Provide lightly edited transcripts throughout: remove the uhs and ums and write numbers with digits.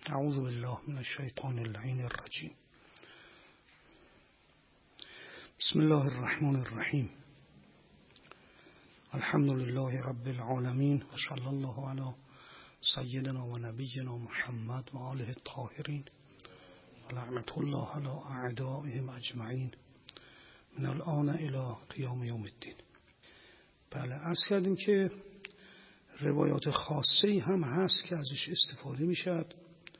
اعوذ بالله من الشیطان اللعین الرجیم. بسم الله الرحمن الرحیم. الحمد لله رب العالمین و صلی الله علی سیدنا و نبینا محمد و آله الطاهرین و لعنت الله علی اعدائهم اجمعین من الان الی قیام یوم الدین. بله، عرض کردیم که روایات خاصی هم هست که ازش استفاده میشد.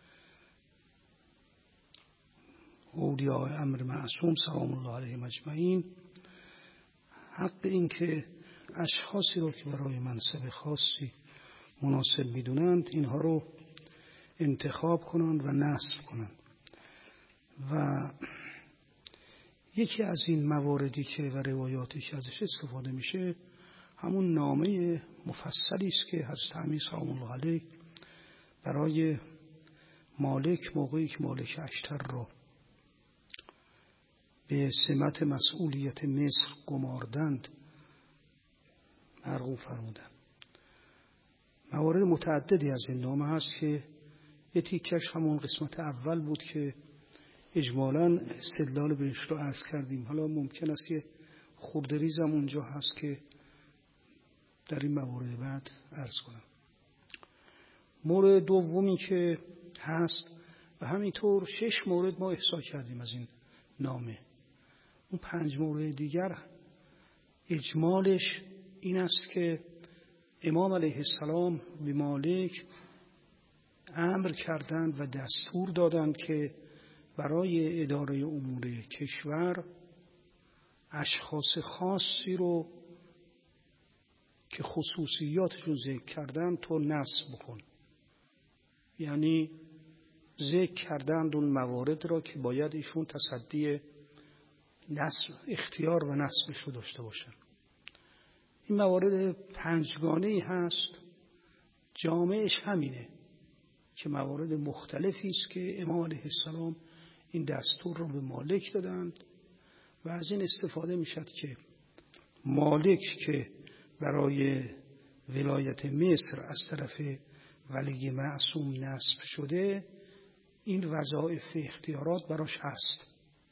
اولیاء امر معصوم سلام الله علیهم اجمعین حق این که اشخاصی رو که برای منصب خاصی مناسب میدونند اینها رو انتخاب کنند و نصب کنند. و یکی از این مواردی که و روایاتی که ازش استفاده میشه همون نامه مفصلی است که حضرت امیر سلام الله علیه برای مالک موقعی که مالک اشتر را به سمت مسئولیت مصر گماردند مرغوم فرمودند. موارد متعددی از این نامه هست که یه تیکش همون قسمت اول بود که اجمالاً استدلال بهش رو عرض کردیم. حالا ممکن است یه خورده ریزم اونجا هست که در این موارد بعد عرض کنم. مورد دومی که هست و همینطور 6 مورد ما احصا کردیم از این نامه. اون 5 مورد دیگر اجمالش این است که امام علیه السلام به مالک امر کردند و دستور دادند که برای اداره امور کشور اشخاص خاصی رو که خصوصیاتشون ذکر کردن تو نصب بکن. یعنی ذکر کردند اون موارد را که باید ایشون تصدی نصب اختیار و نصبش رو داشته باشن. این موارد 5 گانه‌ای هست. جامعش همینه که موارد مختلفی است که امام علیه السلام این دستور رو به مالک دادند و از این استفاده میشد که مالک که برای ولایت مصر از طرف ولی معصوم نصب شده این وظایف اختیارات براش هست.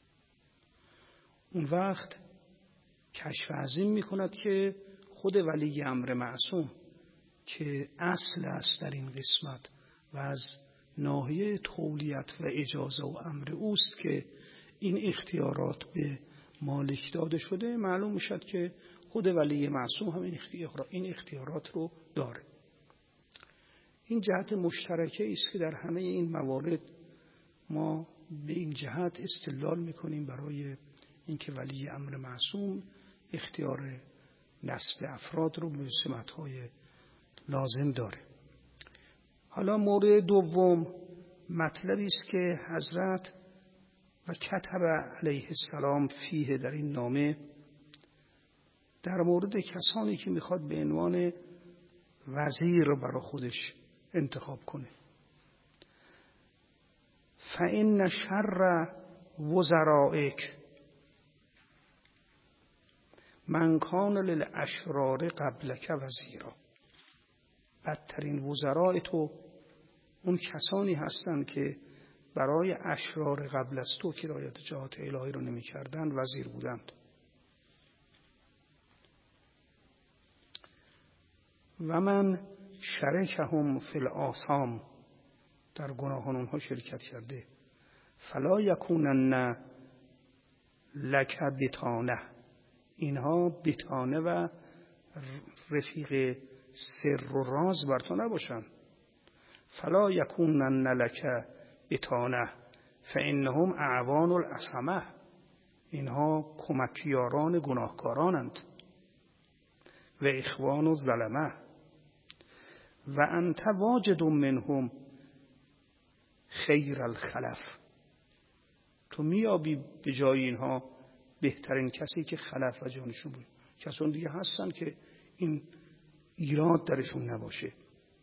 اون وقت کشف عظیم میکند که خود ولی امر معصوم که اصل است در این قسمت و از ناحیه تولیت و اجازه و امر اوست که این اختیارات به مالک داده شده، معلوم میشد که خود ولی معصوم هم این اختیارات رو داره. این جهت مشترکه است که در همه این موارد ما به این جهت استدلال میکنیم برای اینکه ولی امر معصوم اختیار نصب افراد رو به سمت‌های لازم داره. حالا مورد دوم مطلبی است که حضرت و کتب علیه السلام فیه در این نامه در مورد کسانی که میخواد به عنوان وزیر برای خودش انتخاب کنه. فإن شر وزرائک من کان للاشرار قبلک وزیرا. بدترین وزراء تو اون کسانی هستند که برای اشرار قبل از تو که رعایت جهات الهی رو نمی کردن وزیر بودند. و من شرکهم فی الآثام، در گناهان اونها شرکت کرده. فلا یکونن لک بطانه، اینها بطانه و رفیق سر و راز بر تو نباشن. فلا یکونن لک بطانه فانهم اعوان الاسمه، اینها کمکیاران گناهکارانند. و اخوان الظلمه و انت واجد منهم خیر الخلف، تو میابی به جای اینها بهترین کسی که خلف و جانشون بود. کسان دیگه هستن که این ایراد درشون نباشه.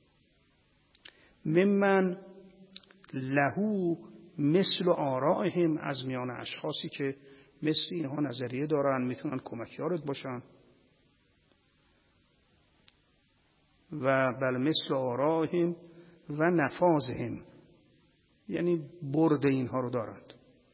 ممن لهو مثل آرائهم، از میان اشخاصی که مثل اینها نظریه دارن میتونن کمکیارت باشن. و بل مثل آرائهم و نفاذهم، یعنی برد اینها رو دارند.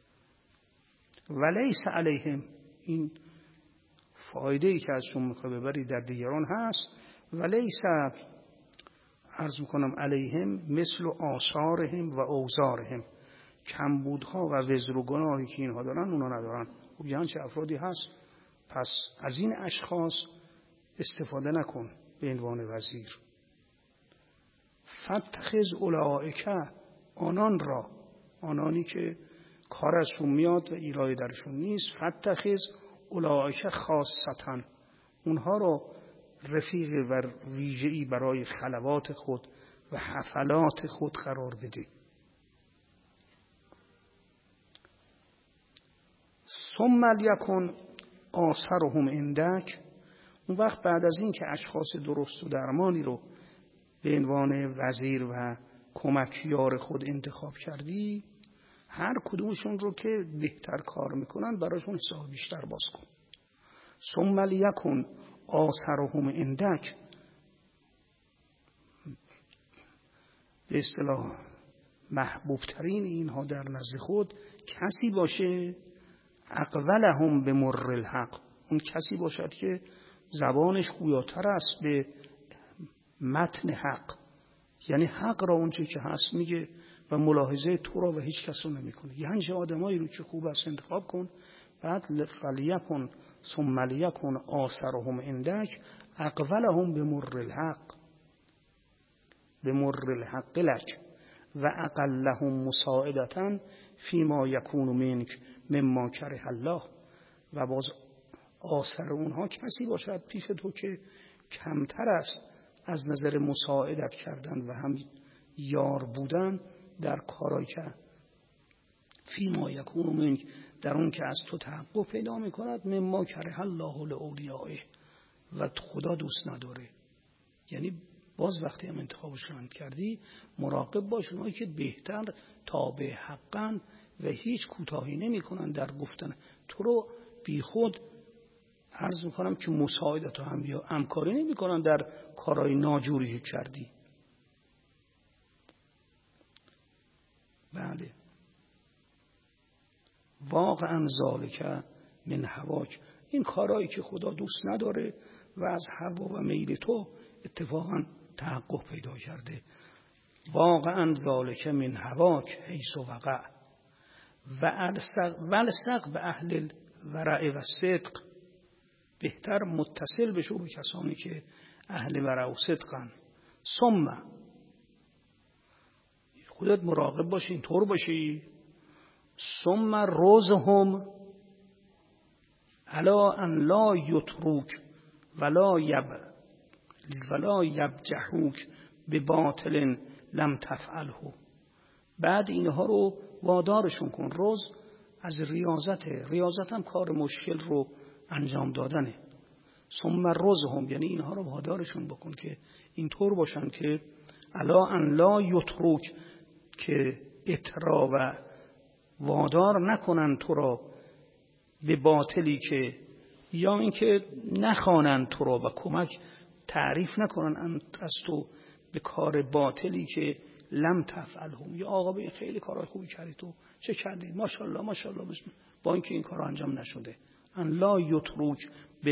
ولیس علیهم، این فایده‌ای که ازشون میخوای ببری در دیگران هست. ولیس عرض میکنم علیهم مثل آثارهم و اوزارهم، کمبودها و وزر و گناهی که اینها دارن اونا ندارن. خب یعنی چه افرادی هست؟ پس از این اشخاص استفاده نکن به عنوان وزیر. فتخذ اولئک، آنان را، آنانی که کار ازشون میاد و ایرادی درشون نیست، فتخذ اولئک خاصتا، اونها رو رفیق و ویژه‌ای برای خلوات خود و حفلات خود قرار بده. ثم لیکن آثرهم عندک، اون وقت بعد از این که اشخاص درست و درمانی رو به عنوان وزیر و کمکیار خود انتخاب کردی، هر کدومشون رو که بهتر کار میکنن براشون حساب بیشتر باز کن. ثم لیکن آثرهم عندک، به اصطلاح محبوب ترین اینها در نزد خود کسی باشه اقولهم به مر الحق، اون کسی باشد که زبانش گویاتر است به متن حق، یعنی حق را اونچه که هست میگه و ملاحظه تو را و هیچ کس رو نمیکنه. یعنی چه آدمایی رو که خوب است انتخاب کن. بعد فلیکن ثم لیکن آثرهم عندک اقولهم به مر الحق، به مر الحق لک و اقلهم مساعدة فیما یکون منک مما کره الله، و باز آثر اونها کسی باشد پیش تو که کمتر است از نظر مساعدت کردن و هم یار بودن در کارایی که فیما یکون منک، در اون که از تو تحقق پیدا میکند، مما کره الله لاولیائه، و خدا دوست نداره. یعنی باز وقتی هم انتخابش کردی مراقب باش اونایی که بهتر تابع حقن و هیچ کوتاهی نمی کنن در گفتن تو رو، بی خود عرض میکنم که مساعدت و همکاری نمی کنن در کارهای ناجوری که کردی. بله، واقعا ذالک من هواک، این کارهایی که خدا دوست نداره و از هوا و میل تو اتفاقا تحقق پیدا کرده. واقعا ذالک من هواک حیث وقع و الصق به اهل الورع و صدق، بهتر متصل بشو به کسانی که اهل ورع و صدقن. ثم خودت مراقب باشی اینطور باشی. ثم روزهم الا ان لا یتروک ولا یبجحوک به باطل لم تفعله، بعد اینها رو وادارشون کن. روز از ریاضت هم کار مشکل رو انجام دادنه. ثم روزهم یعنی اینها رو وادارشون بکن که اینطور باشن که الا ان لا یتروک، که اطراء و وادار نکنن تو را به باطلی که، یا اینکه نخوانن تو را و کمک تعریف نکنن از تو به کار باطلی که لم تفعلهم، یا آقا به خیلی کارهای خوبی کردی تو چه کردی ماشاءالله ماشاءالله، با اینکه این کار انجام نشده. ان لا یتروک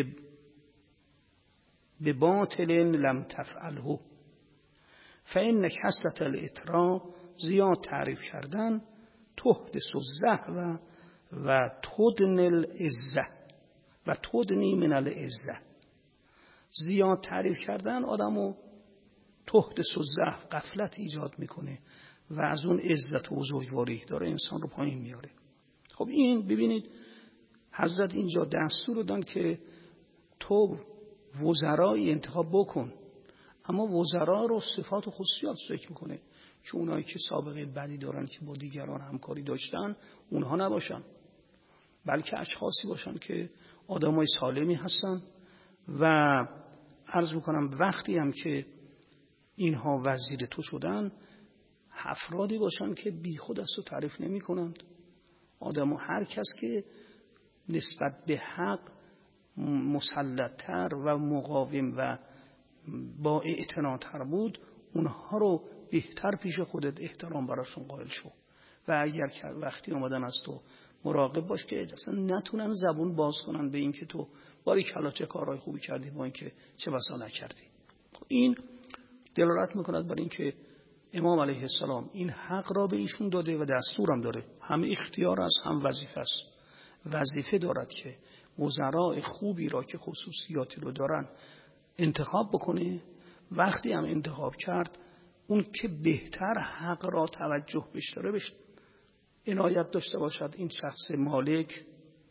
به باطل لم تفعله، فإن کثرة الاطراء، زیاد تعریف کردن، تحدث الزهو و تدنی العزة و تدنی من العزة، زیاد تعریف کردن آدمو تحدث الزهو، غفلت ایجاد میکنه و از اون عزت و بزرگواری داره انسان رو پایین میاره. خب این ببینید حضرت اینجا دستور دادن که تو وزرای انتخاب بکن، اما وزرا رو صفات و خصوصیات ذکر میکنه که اونایی که سابقه بدی دارن که با دیگران همکاری داشتن اونها نباشن، بلکه اشخاصی باشن که آدمای سالمی هستن. و عرض میکنم وقتی هم که اینها وزیر تو شدن، افرادی باشن که بی خود از تو تعریف نمی کنند. آدم و هر کس که نسبت به حق مسلط‌تر و مقاوم و با اعتناء‌تر بود، اونها رو بهتر پیش خودت احترام براشون قائل شو. و اگر وقتی اومدن از تو مراقب باش که اصلا نتونن زبون باز کنن به این که تو باریکلا چه کارهای خوبی کردی با این که چه بسا نکردی. این دلالت میکند بر این که امام علیه السلام این حق را به ایشون داده و دستورم داره، هم اختیار است هم وظیفه است. وظیفه دارد که وزراء خوبی را که خصوصیاتی رو دارن انتخاب بکنه، وقتی هم انتخاب کرد اون که بهتر حق را توجه بهش داره بهش عنایت داشته باشد، این شخص مالک،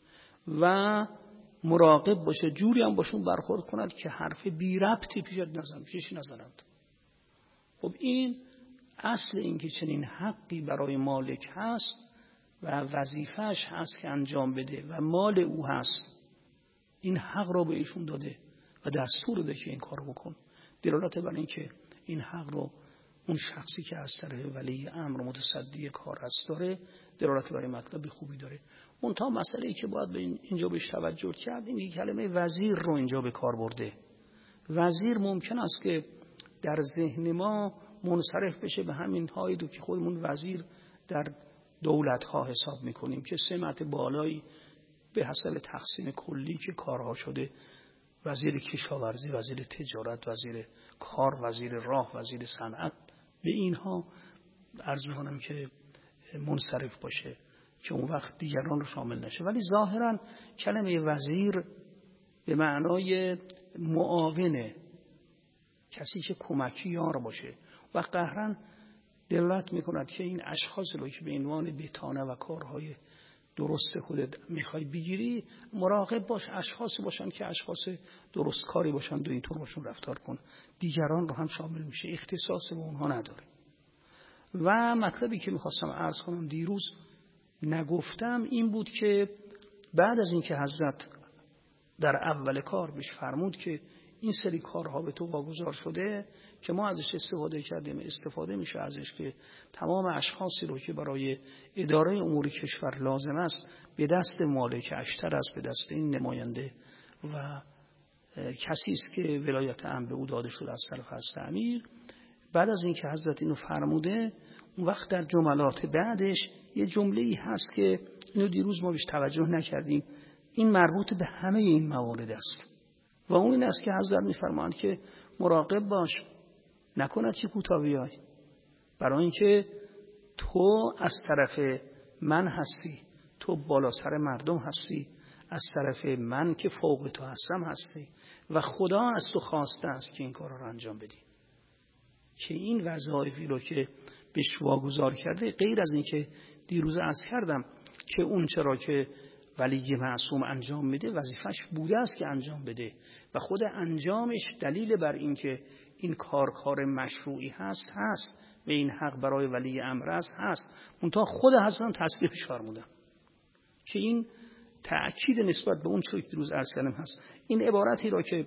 و مراقب باشه جوری هم باشون برخورد کند که حرف بی ربطی پیش نزنند. خب این اصل این که چنین حقی برای مالک هست و وظیفهش هست که انجام بده و مال او هست، این حق را به ایشون داده و دستور داده که این کار بکن. دلالت بر این که این حق رو اون شخصی که از طرف ولی امر متصدی کار هست داره، دلالت بر مطلب خوبی داره. اون تا مسئله‌ای که باید به اینجا بهش توجه کرد این کلمه وزیر رو اینجا به کار برده. وزیر ممکن است که در ذهن ما منصرف بشه به همین هایی که خودمون وزیر در دولت ها حساب میکنیم که سمت بالایی به حسب تقسیم کلی که کارها شده، وزیر کشاورزی، وزیر تجارت، وزیر کار، وزیر راه، وزیر صنعت، به اینها عرض میکنم که منصرف باشه که اون وقت دیگران رو شامل نشه. ولی ظاهرا کلمه وزیر به معنای معاونه، کسی که کمکی یار باشه و قهرن دلالت میکند که این اشخاص رو که به عنوان بتانه و کارهای درست خودت میخوای بگیری مراقب باش، اشخاصی باشن که اشخاص درست کاری باشن و اینطور باشون رفتار کن، دیگران رو هم شامل میشه، اختصاص به اونها نداره. و مطلبی که میخواستم عرض کنم دیروز نگفتم این بود که بعد از اینکه حضرت در اول کار بهش فرمود که این سری کارها به تو واگذار شده که ما ازش استفاده کردیم، استفاده میشه ازش که تمام اشخاصی رو که برای اداره امور کشور لازم است به دست مالک اشتر است، به دست این نماینده و کسی است که ولایت امر به او داده شده از طرف حضرت امیر. بعد از اینکه حضرت اینو فرموده، اون وقت در جملات بعدش یه جمله‌ای هست که اینو دیروز ما بهش توجه نکردیم، این مربوط به همه این موارد است و اون این است که حضرت می‌فرمایند که مراقب باش نکند چی کوتاه بیای، برای اینکه تو از طرف من هستی، تو بالا سر مردم هستی، از طرف من که فوق تو هستم هستی و خدا از تو خواسته است که این کارا رو انجام بدی. که این وظایفی رو که بهش واگذار کرده، غیر از این که دیروز عرض کردم که اون چرا که ولی معصوم انجام میده وظیفش بوده است که انجام بده و خود انجامش دلیل بر این که این کار مشروعی هست و این حق برای ولی امر هست منتها خود حضرت تصریحش فرمودن که این تأکید نسبت به اون چیزی که دیروز عرض کردم هست. این عبارتی را که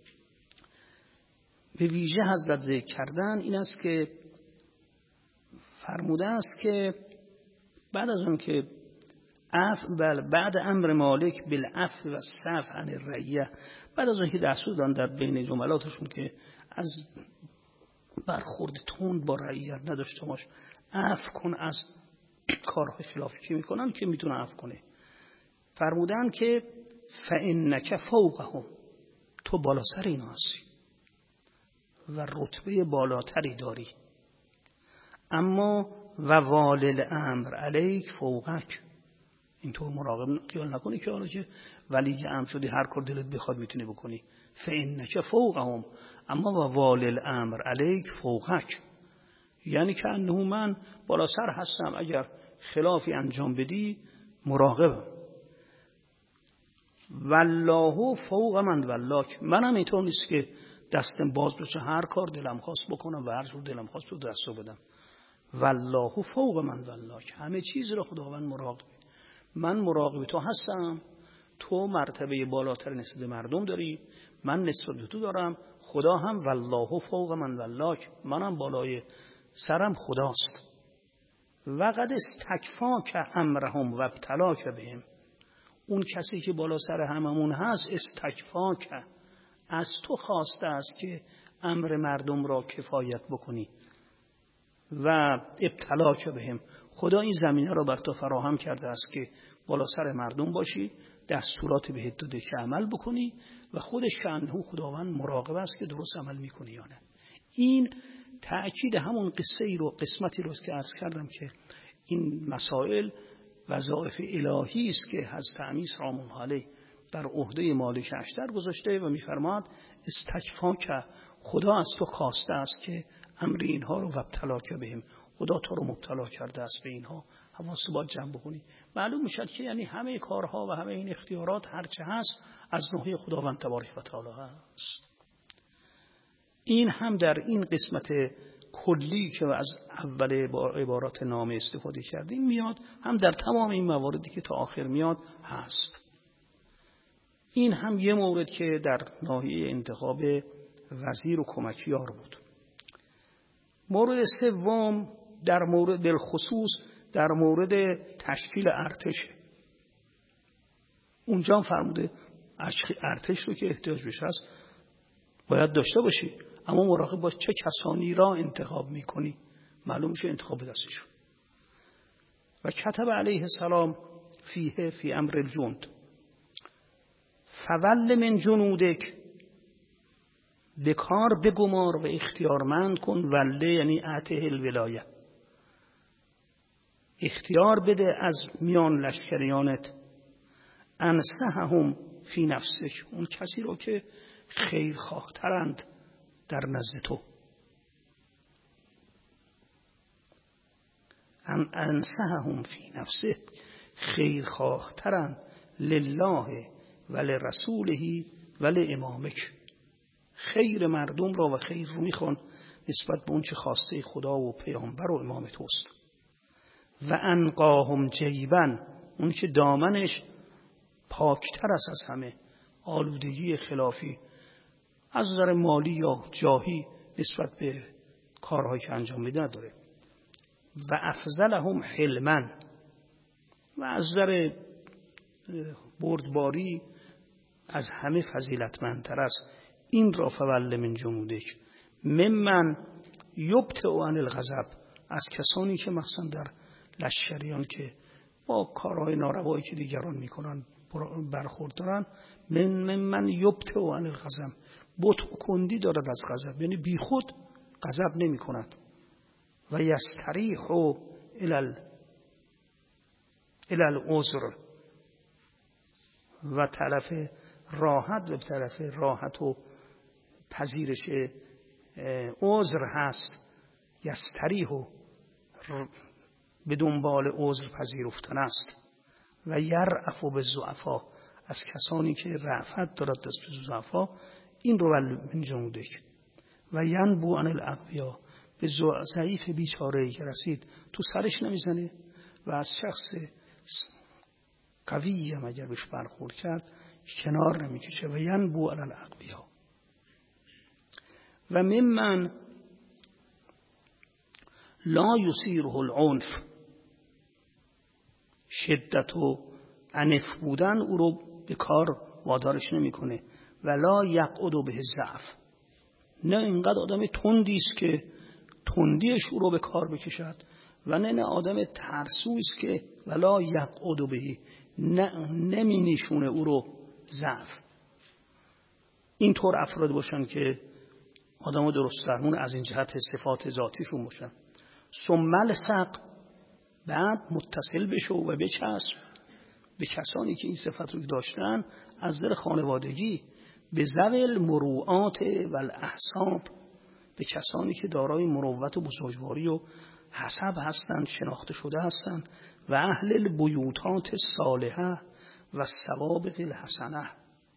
به ویژه حضرت ذکر کردن این است که فرموده است که بعد از اون که بعد امر مالک بالعفو و الصفح عن الرعیه، بعد از اون که دستور دادن در بین جملاتشون که از برخورد تند با رعیت نداشته باش، عفو کن از کارهای خلافی که میکنن که میتونه عفو کنه، فرمودن که فانک فوقهم، تو بالا سر اینا هستی و رتبه بالاتری داری، اما و والی الامر علیک فوقک، اینطور مراقب خیال نکنی که حالا که ولی امر شدی هر کار دلت بخواد میتونی بکنی. فانک فوقهم اما و والی الامر علیک فوقک، یعنی که انه من بالا سر هستم، اگر خلافی انجام بدی مراقبم. والله فوق من ولاک، منم اینطور نیست که دستم باز بشه هر کار دلم خواست بکنم و هر جور دلم خواست تو دستو بدم. والله فوق من ولاک، همه چیز رو خداوند مراقب، من مراقب تو هستم، تو مرتبه بالاتر نسبت به مردم داری، من نسبت به تو دارم، خدا هم والله فوق من ولاک، منم بالای سرم خداست. و قد استکفاک امرهم و ابتلاک بهم، اون کسی که بالا سر هممون هست استکفاک، از تو خواسته است که امر مردم را کفایت بکنی و ابتلاک بهم، خدا این زمینه رو بر تو فراهم کرده است که بالا سر مردم باشی، دستورات بهت داده که عمل بکنی و خودش شأنه خداوند مراقب است که درست عمل میکنی یا نه. این تأکید همون قسمتی رو که عرض کردم که این مسائل وظایف الهی است که حضرت امیر سلام الله علیه در عهده مالک اشتر گذاشته و میفرماد استکفاک، خدا از تو خواسته است که امر اینها رو وابتلاک بهم، خدا تو رو مبتلا کرده است به اینها، حواست باید جمع بکنی. معلوم میشد که یعنی همه کارها و همه این اختیارات هرچه هست از نوحه خداوند تبارک و تعالی هست. این هم در این قسمت کلی که از اول عبارات نامه استفاده کردیم میاد، هم در تمام این مواردی که تا آخر میاد هست. این هم یه مورد که در ناحیه انتخاب وزیر و کمکیار بود. مورد سوم در مورد بالخصوص در مورد تشکیل ارتش، اونجا فرموده ارتش رو که احتیاج بشه است باید داشته باشی، اما مراقب باش چه کسانی را انتخاب میکنی، معلوم میشه انتخاب دستشون. و کتب علیه السلام فی امر الجند فول من جنودک، به کار بگمار و اختیارمند کن، وله یعنی اعطه الولایه، اختیار بده از میان لشکریانت، انصحهم فی نفسک، اون کسی رو که خیرخواهترند در نزد تو، انصحهم فی نفسه، خیرخواهترند لله و لرسوله و لامامک، خیر مردم را و خیر رو میخوان نسبت به اون چه خواسته خدا و پیامبر و امام توست. و انقاهم جیبا، اون که دامنش پاکتر است از همه، آلودگی خلافی از نظر مالی یا جاهی نسبت به کارهایی که انجام میده داره. و افضلهم حلما، و از نظر بردباری از همه فضیلتمندتر است. این را فول من جنودک، ممن یبطئ عن الغضب، از کسانی که مثلا در لشکریان که با کارهای ناروایی که دیگران میکنن برخورد دارن، من یبطئ عن الغضب، بطء کندی دارد از غضب، یعنی بی خود غضب نمی کند. و یستریح الی العذر، و طرف راحت، و طرف راحت و پذیرش عذر هست. یستریح به دنبال عذر پذیرفتن است. و یرأف بالضعفا، از کسانی که رأفت دارد دست به ضعفا، این رو من جنودک. و ینبو عن الاقویا، به ضعیف بیچاره‌ای که رسید تو سرش نمیزنه و از شخص قوی هم اگر بهش برخورد کرد کنار نمیکشه. و ینبو علی الاقویا. و ممن لا یصیره العنف، شدت و عنف بودن او رو به کار وادارش نمیکنه. و لا یقعد به ضعف، نه اینقدر آدم تندی است که تندیش او رو به کار بکشد، و نه آدم ترسوی است که ولا یقعد به، نمی نشونه او رو ضعف. اینطور افراد باشن که آدمو درست درمون از این جهت صفات ذاتیشون باشن. ثم الصق، بعد متصل بشو و بچسب به کسانی که این صفت رو داشتن از در خانوادگی، به ذوی المروءات و الاحساب، به کسانی که دارای مروت و بزرگواری و حسب هستند، شناخته شده هستند. و اهل البیوتات الصالحه و السوابق الحسنه،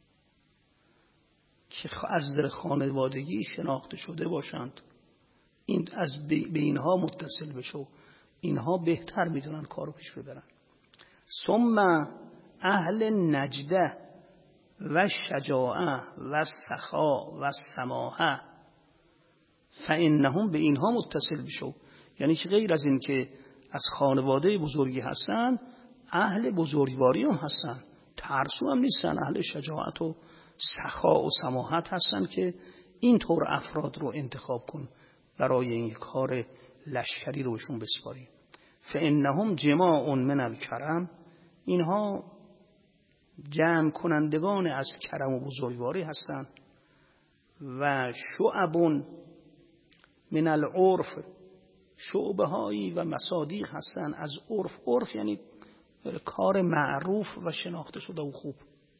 که از در خانوادگی شناخته شده باشند. این از به اینها متصل بشو، اینها بهتر میدونن کارو پیش ببرن. ثم اهل نجده و شجاعه و سخا و سماحه فانهم، به اینها متصل بشو. یعنی که غیر از این که از خانواده بزرگی هستن، اهل بزرگواری هم هستن، ترسو هم نیستن، اهل شجاعت و سخا و سماحت هستن، که اینطور افراد رو انتخاب کن برای این کار لشکری رو بهشون بسپاریم. فانهم جماع من الکرم، اینها جمع کنندگان از کرم و بزرگواری هستند. و شعب من العرف، شعبه هایی و مصادیق هستند از عرف. عرف یعنی کار معروف و شناخته شده و خوب.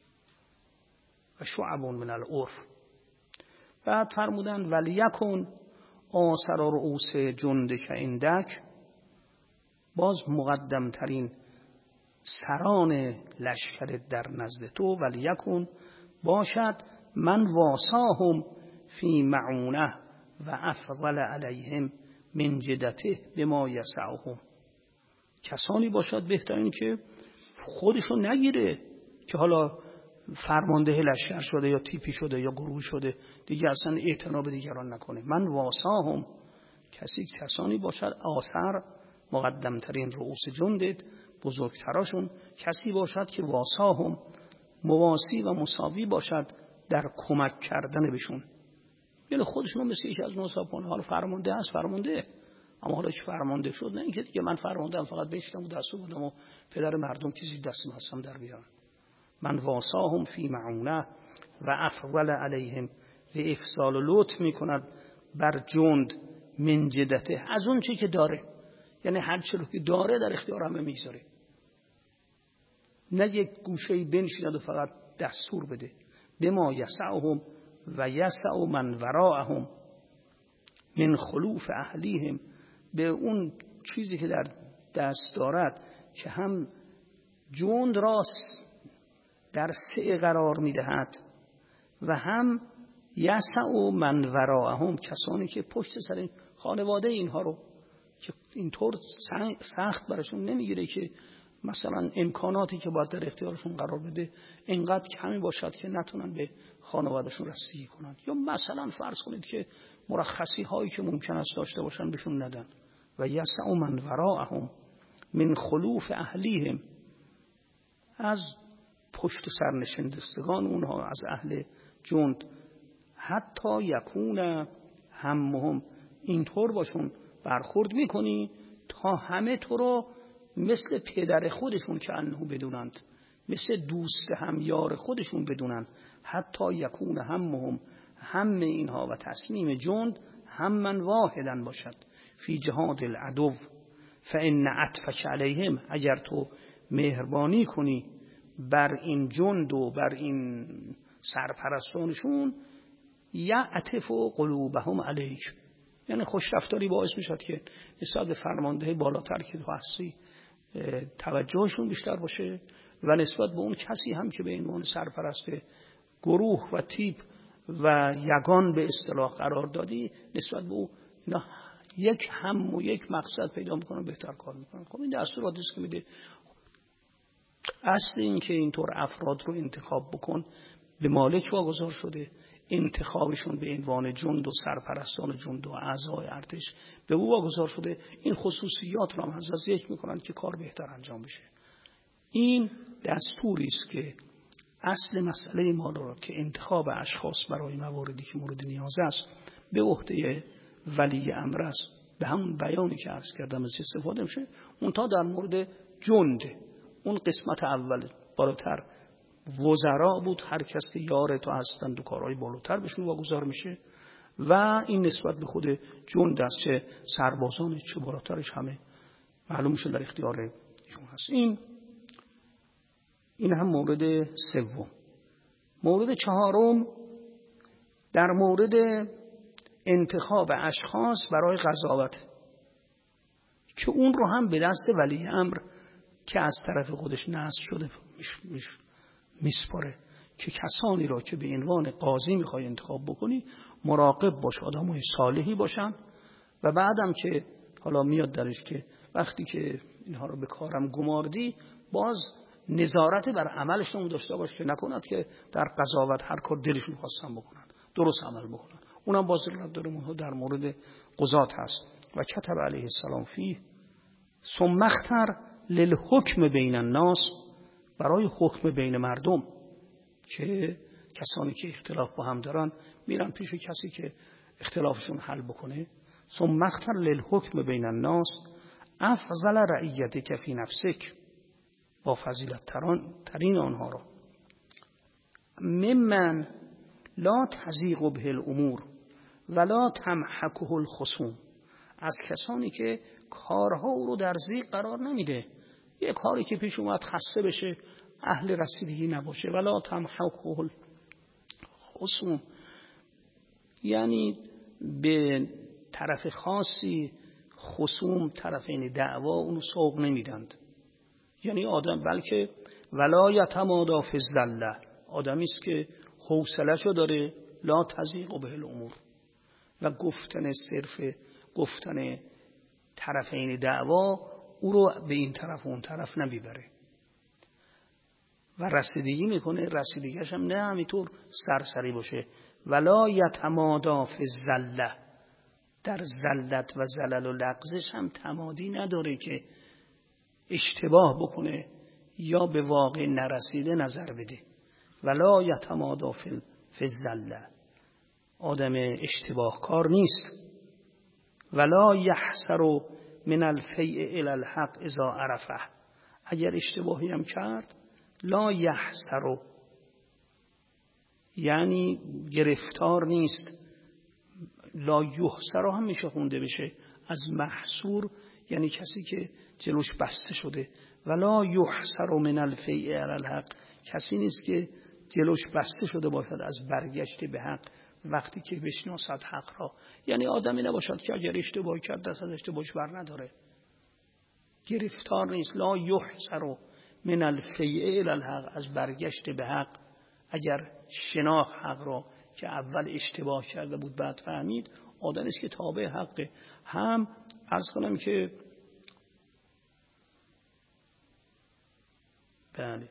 و شعب من العرف. بعد فرمودن ولیکن آثر رؤوس جندک عندک، باز مقدم ترین سران لشکر در نزد تو، ولیکن باشد من واساهم فی معونه و افضل علیهم من جدته بما یسعهم، کسانی باشد بهترین که خودشو نگیره که حالا فرمانده لشکر شده یا تیپی شده یا گروه شده دیگه اصلا اعتنا به دیگران نکنه. من واساهم، کسانی باشد آثر مقدمترین رؤوس جندت، بزرگتراشون کسی باشد که واساهم مواسی و مساوی باشد در کمک کردن بهشون. یعنی خودشون مثل یکی از ناصحابان، حالا فرمانده هست فرمانده، اما حالا چه فرمانده شد نه اینکه دیگه من فرماندم فقط بشتم و دستور بدم و پدر مردم کسی دستم هستم در بیارن. من واساهم فی معونه و افضل علیهم، و افضال و لطف میکند بر جند من جدته، از اون چی که داره، یعنی هر چی رو که داره در اختیار همه میذاره، نه یک گوشه‌ای بنشیند و فقط دستور بده. بما یسعهم و یسع من وراءهم من خلوف اهلیهم، به اون چیزی که در دست دارد که هم جند راست در سعی قرار میدهد و هم یسع من وراءهم، کسانی که پشت سر خانواده اینها رو که اینطور سخت براشون نمیگیره که مثلا امکاناتی که باید در اختیارشون قرار بده اینقدر کمی باشد که نتونن به خانوادهشون رسیدگی کنن، یا مثلا فرض کنید که مرخصی هایی که ممکن است داشته باشن بهشون ندن. و یسع من وراءهم من خلوف اهلیهم، از پشت سر نشستگان اونها از اهل جند، حتی یکون همهم، اینطور باشون برخورد میکنی تا همه تو رو مثل پدر خودشون که انه بدونند، مثل دوست هم یار خودشون بدونند. حتی یکون همهم، هم اینها و تصمیم جند هم من واحدن باشد فی جهاد العدو. فان عطفک علیهم، اگر تو مهربانی کنی بر این جند و بر این سرپرستانشون، یعطف قلوبهم علیک، یعنی خوشرفتاری باعث میشد که نسبت به فرمانده بالاتر که تو هستی توجهشون بیشتر باشه و نسبت به اون کسی هم که به عنوان سرپرست گروه و تیپ و یگان به اصطلاح قرار دادی، نسبت به او اینا یک هم و یک مقصد پیدا میکنن، بهتر کار میکنن. خب این دستوراتی است که میده. اصل این که اینطور افراد رو انتخاب بکن به مالک واگذار شده، انتخابشون به عنوان جند و سرپرستان جند و اعضای ارتش به او واگذار شده. این خصوصیات را هم از ذکر میکنن که کار بهتر انجام بشه. این دستوری است که اصل مسئله ما را که انتخاب اشخاص برای مواردی که مورد نیاز است به عهده ولی امر است. به همون بیانی که عرض کردم از استفاده میشه. اون تا در مورد جند، اون قسمت اول بالاتر وزرا بود، هر کس که یار تو هستند و کارهای بالاتر بهشون واگذار میشه، و این نسبت به خود جند است، چه سربازان چه بالاترش همه معلوم میشه در اختیار ایشون هست. این هم مورد سوم. مورد چهارم در مورد انتخاب اشخاص برای قضاوت، که اون رو هم به دست ولی امر که از طرف خودش نصب شده میسپاره، که کسانی را که به عنوان قاضی میخوای انتخاب بکنی مراقب باش، آدمای صالحی باشن، و بعدم که حالا میاد درش که وقتی که اینها رو به کارم گماردی باز نظارت بر عملشون داشته باش، که نکند که در قضاوت هر کار دلشون خواستن بکنن درست عمل بکنن. اونم باز داره در مورد قضات هست. و کتب علیه السلام فیه ثم اختر للحکم بین الناس، برای حکم بین مردم، که کسانی که اختلاف با هم دارن میرن پیش کسی که اختلافشون حل بکنه. ثم اختر للحکم بین الناس افضل رعیتک فی نفسک، با فضیلت ترین آنها را، ممن لا تضیق به الامور ولا تمحکه الخصوم، از کسانی که کارها او رو در ضیق قرار نمیده، یه کاری که پیش اومد خسته بشه، اهل رسیدگی نباشه، ولا تمحکه الخصوم یعنی به طرف خاصی خصوم طرفین دعوا اونو سوق نمیدند، یعنی آدم بلکه ولا یتمادی فی الزله، آدمی است که حوصله‌شو داره، لا تضیق به الامور، و گفتن صرف گفتن طرفین دعوا او رو به این طرف و اون طرف نمیبره و رسیدگی میکنه، رسیدگیش هم نه همینطور سرسری باشه. ولا یتمادی فی الزله، در زلت و زلل و لغزش هم تمادی نداره که اشتباه بکنه یا به واقع نرسیده نظر بده. ولا یتمادی فی الزله، آدم اشتباه کار نیست. ولا یحسر من الفیء الی الحق اذا عرفه، اگر اشتباهی هم کرد لا یحسر یعنی گرفتار نیست، لا یحسر هم میشه خونده بشه از محصور، یعنی کسی که جلوش بسته شده. ولا یحسر من الفیء الی الحق، کسی نیست که جلوش بسته شده باشد از برگشت به حق وقتی که بشناسد حق را، یعنی آدمی نباشد که اگر اشتباه کرد دست از اشتباهش بر نداره، گرفتار نیست. لا یحسر من الفیء الی الحق، از برگشت به حق، اگر شناخت حق را که اول اشتباه کرده بود بعد فهمید، آدمی است که تابع حقه. هم عرض کنم که بله،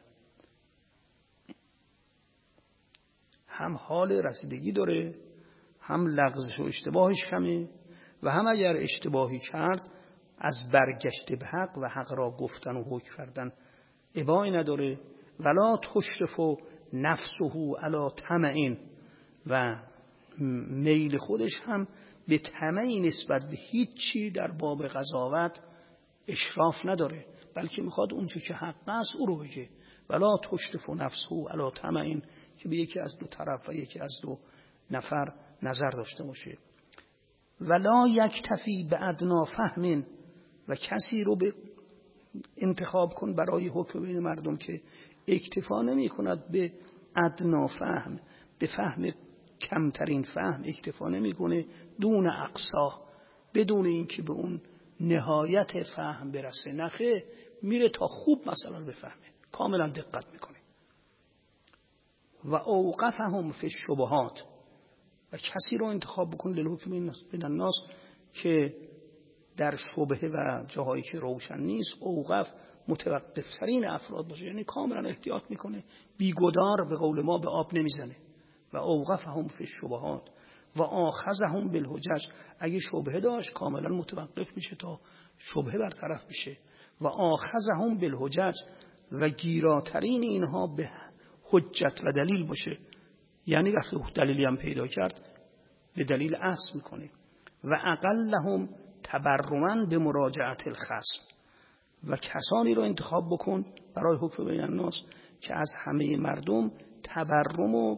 هم حال رسیدگی داره، هم لغزش و اشتباهش کمه، و هم اگر اشتباهی کرد از برگشت به حق و حق را گفتن و حکم کردن ابایی نداره. ولا تشرف نفسه علی طمع، و میل خودش هم به طمعی نسبت به هیچی در باب قضاوت اشراف نداره، بلکه میخواد اون که حق است او رو بگه. ولا تشرف نفسه علی طمع، که به یکی از دو طرف و یکی از دو نفر نظر داشته باشه. ولا یکتفی به ادنا فهم، و کسی رو به انتخاب کن برای حکم بین مردم که اکتفا نمی کند به ادنا فهم، به فهم کمترین فهم اکتفا نمی کنه، دون اقصا، بدون اینکه به اون نهایت فهم برسه، نخه میره تا خوب مثلا بفهمه، کاملا دقت میکنه. و اوقفهم فی الشبهات، و کسی رو انتخاب بکن للحکم بین الناس که در شبهه و جاهایی که روشن نیست اوقف متوقف ترین افراد باشه، یعنی کاملا احتیاط میکنه، بیگدار به قول ما به آب نمیزنه. و اوقفهم فی الشبهات و آخذهم بالحجج، اگه شبهه داشت کاملا متوقف میشه تا شبهه برطرف بشه. و آخذهم بالحجج، و گیراترین اینها به حجت و دلیل باشه، یعنی وقتی دلیلی هم پیدا کرد به دلیل اخذ میکنه. و اقلهم تبرما به مراجعت الخصم، و کسانی رو انتخاب بکن برای حکم بین الناس که از همه مردم تبرم و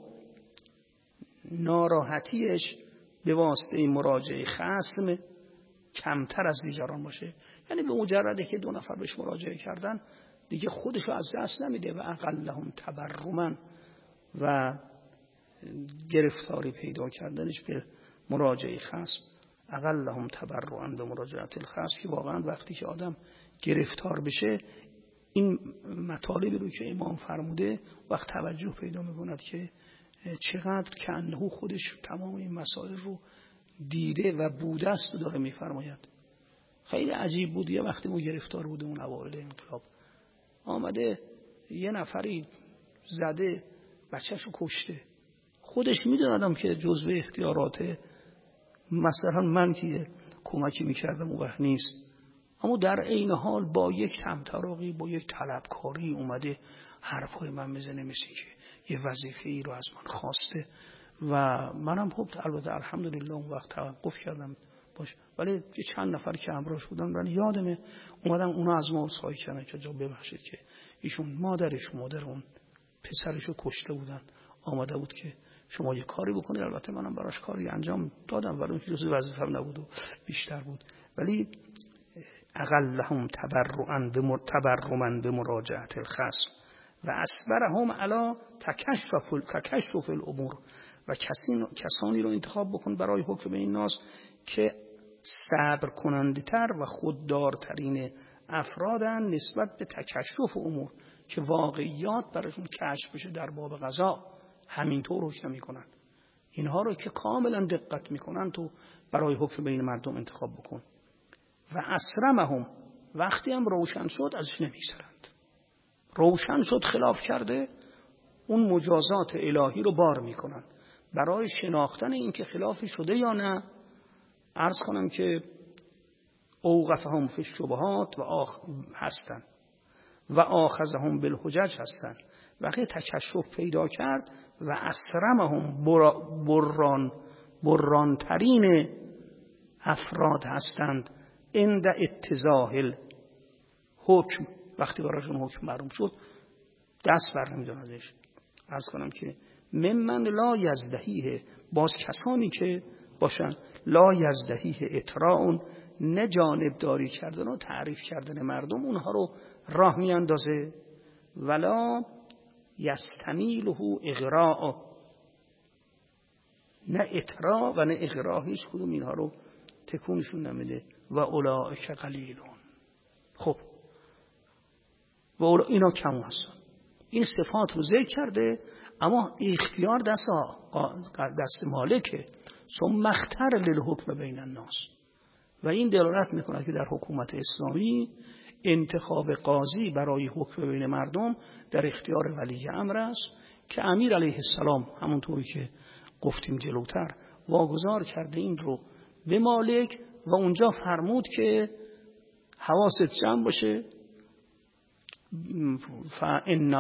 ناراحتیش به واسطه مراجعه خصم کمتر از دیگران باشه، یعنی به مجرده که دو نفر بهش مراجعه کردن دیگه خودشو از دست نمیده. و اقلهم تبرما، و گرفتاری پیدا کردنش به مراجعه خصم، اقلهم تبرعا به مراجعت الخصم، که واقعا وقتی که آدم گرفتار بشه این مطالبی رو که امام فرموده وقت توجه پیدا میکند که چقدر که انه خودش تمام این مسائل رو دیده و بوده است و داره میفرماید. خیلی عجیب بود، یه وقتی ما گرفتار بوده اون اوایل انقلاب، آمده یه نفری زده بچه‌شو کشته، خودش میدونم که جزو اختیارات مثلا من که کمکی میکردم اون وقت نیست، اما در عین حال با یک طمطراقی با یک طلبکاری اومده حرفای من میزنه، مثل که یه وظیفه ای رو از من خواسته. و منم خب البته الحمدلله اون وقت توقف کردم، باشه. ولی چند نفر که همراهش بودن من یادمه اومدن اونا از ما عذرخواهی کردن که جناب ببخشید که ایشون مادر اون پسرشو کشته بودن، آماده بود که شما یه کاری بکنید. البته منم براش کاری انجام دادم ولی اون جزء وظیفه‌ام نبود و بیشتر بود. ولی اقلهم تبرما بمراجعه الخصم و اصبرهم علی تکشف الامور، و کسانی رو انتخاب بکن برای حکم این ناس که صبر کننده تر و خوددارترین افرادن نسبت به تکشف امور، که واقعیات براشون کشف بشه در باب قضا، همینطور حکم میکنن. اینها رو که کاملا دقت میکنن تو برای حکم بین مردم انتخاب بکن. و اسرمهم، وقتی هم روشن شد ازش نمیگذرند. روشن شد خلاف کرده، اون مجازات الهی رو بار میکنن. برای شناختن این که خلافی شده یا نه، عرض کنم که اوقفهم فی الشبهات هستن و آخذهم بالحجج هستن. وقتی تکشف پیدا کرد و اسرمهم برانترین افراد هستند عند اتضاح الحکم، وقتی براشون حکم معلوم شد دست بر نمیدن ازش. عرض کنم که ممن لا یزدهیه، باز کسانی که باشن لا یزدهیه اطراعون، نه جانبداری کردن و تعریف کردن مردم اونها رو راه میاندازه، ولا یستمیله اغراء، نه اطراع و نه اغراء، هیچ کدوم اینها رو تکونشون نمیده. و اولئک قلیلون. خب و اینا کم هستن. این صفات رو ذکر کرده، اما اختیار دست مالکه. ثم اختار للحکم بین الناس، و این دلالت میکنه که در حکومت اسلامی انتخاب قاضی برای حکم بین مردم در اختیار ولی امر است، که امیر علیه السلام همونطوری که گفتیم جلوتر واگذار کرده این رو به مالک و اونجا فرمود که حواست جمع باشه. فإن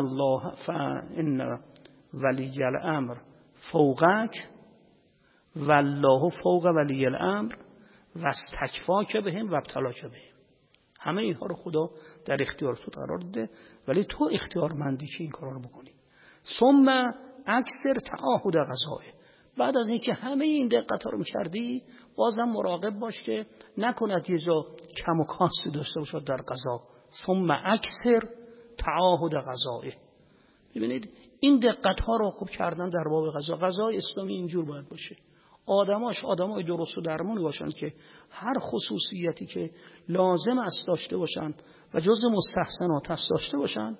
ولی الامر فوقک والله فوق ولی الامر و استکفاک بهم و ابتلاک بهم. همه اینها رو خدا در اختیار تو قرار داده، ولی تو اختیارمندی که این کارا رو بکنی. ثم اکثر تعاهد قضائه، بعد از اینکه همه این دقت‌ها رو می‌کردی بازم مراقب باش که نکند یه جا کم و کاسی داشته باشد در قضا. ثم اکثر تعاهد قضائه. ببینید این دقت‌ها رو خوب کردن در باب قضا. قضای اسلامی اینجور باید باشه. آدمای درست و درمونی باشن که هر خصوصیتی که لازم است داشته باشن و جزء مستحسنات است داشته باشن،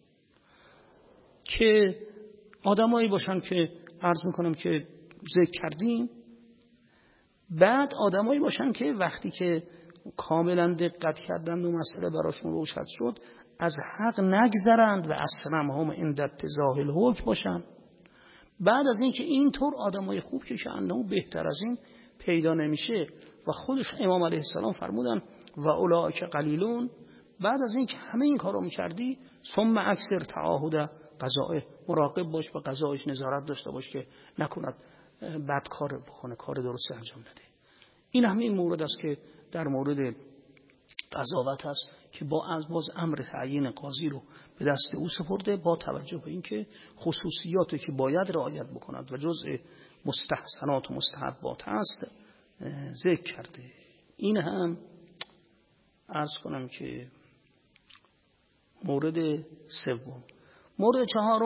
که آدمایی باشن که عرض میکنم که ذکر کردیم. بعد آدمایی باشن که وقتی که کاملا دقت کردن و مسئله براشون روشن شد از حق نگذرند و اسرمهم عند اتضاح الحکم باشن. بعد از اینکه اینطور آدمای خوب که انه بهتر از این پیدا نمیشه، و خودش امام علیه السلام فرمودن و اولئک قلیلون، بعد از اینکه همه این کارو میکردی ثم اکثر تعاهد قضائه، مراقب باش و قضایش نظارت داشته باش که نکند بد کار بکنه، کار درست انجام نده. این همین مورد است که در مورد قضاوت است که باز امر تعیین قاضی رو به دست او سپرده، با توجه به اینکه خصوصیاتی که باید رعایت بکند و جزء مستحسنات و مستحبات است ذکر کرده. این هم عرض کنم که مورد سوم. مورد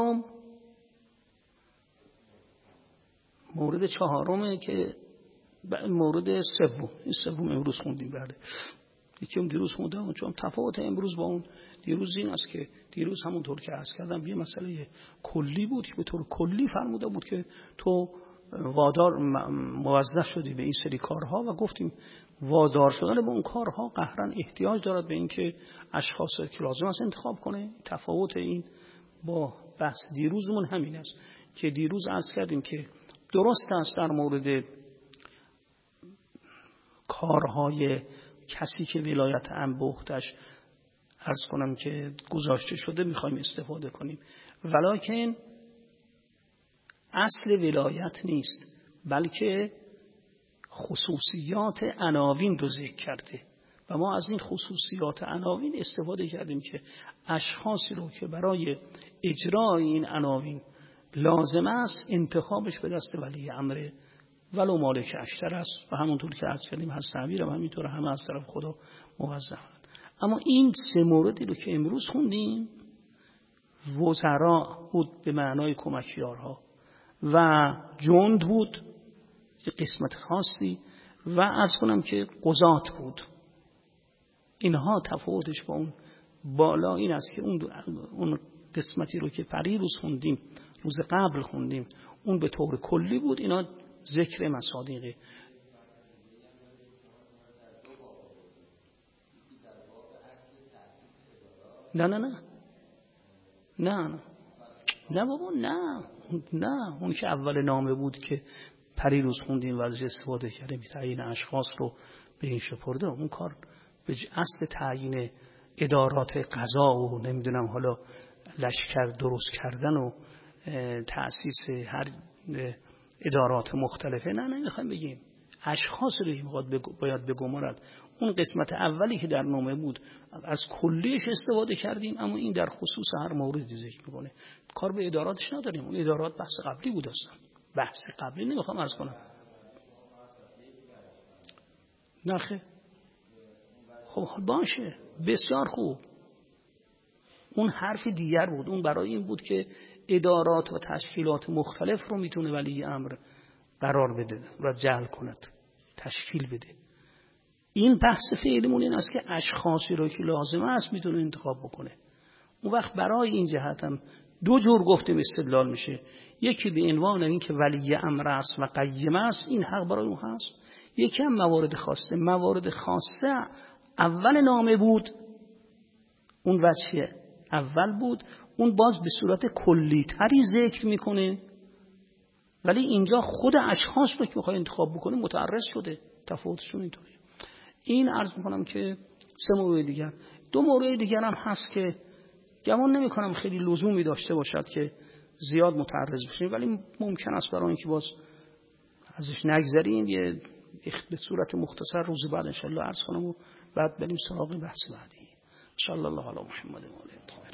چهارمه که مورد سوم، این سوم امروز خوندیم. بعد یکم دیروز خوندم، چون تفاوت امروز با اون دیروز این است که دیروز همونطور که عرض کردم یه مسئله کلی بود که به طور کلی فرموده بود که تو وادار موظف شدی به این سری کارها، و گفتیم وادار شدن به اون کارها قهرن احتیاج دارد به این که اشخاص که لازم است انتخاب کنه. تفاوت این با بحث دیروزمون همین است که دیروز عرض کردیم که درست است در مورد کارهای کسی که ولایت انبوختش عرض کنم که گذاشته شده میخوایم استفاده کنیم، ولکن اصل ولایت نیست، بلکه خصوصیات عناوین رو ذکر کرده و ما از این خصوصیات عناوین استفاده کردیم که اشخاصی رو که برای اجرای این عناوین لازم است انتخابش به دست ولی امر ولو مالک اشتر است و همونطور که عرض کردیم هست تعبیر هم همینطور همه از طرف خدا موظفند. اما این سه موردی رو که امروز خوندیم وزرا بود به معنای کمکیارها و جند بود یه قسمت خاصی و عرض کنم که قضات بود. اینها تفاوتش با اون بالا این است که اون قسمتی رو که پریروز خوندیم روز قبل خوندیم اون به طور کلی بود، اینا ذکر مصادیقه. نه نه نه نه نه بابا نه اون که اول نامه بود که پریروز خوندیم و ازش استفاده کردیم تعیین اشخاص رو به این سپرده، اون کار به اصل تعیین ادارات قضا و نمیدونم حالا لشکر درست کردن و تأسیس هر ادارات مختلفه نمیخوایم بگیم اشخاص رو باید بگمارد. اون قسمت اولی که در نامه بود از کلیش استفاده کردیم، اما این در خصوص هر موردی ذکر میکنه. کار به اداراتش نداریم، اون ادارات بحث قبلی بود اصلا. بحث قبلی نمیخوام عرض کنم. نخه خب باشه بسیار خوب، اون حرف دیگر بود، اون برای این بود که ادارات و تشکیلات مختلف رو میتونه ولی امر قرار بده و جعل کند تشکیل بده. این بحث فعلیمون این است که اشخاصی رو که لازمه است میتونه انتخاب بکنه. اون وقت برای این جهت هم دو جور گفتیم استدلال میشه، یکی به عنوان این که ولی امر است و قیم است، این حق برای اون هست. یکی هم موارد خاصه اول نامه بود، اون وجه اول بود، اون باز به صورت کلی تری ذکر میکنه، ولی اینجا خود اشخاص رو که میخوای انتخاب بکنه متعرض شده. تفاوتشون اینطوریه. این عرض میکنم که سه مورد دیگر. دو مورد دیگر هم هست که گمان نمی کنم خیلی لزومی داشته باشد که زیاد متعرض بشیم، ولی ممکن است برای اینکه باز ازش نگذریم یه به صورت مختصر روز بعد انشالله عرض کنم و بعد بریم سراغ بحث بعدی. انشالله الله علی محمد و آله.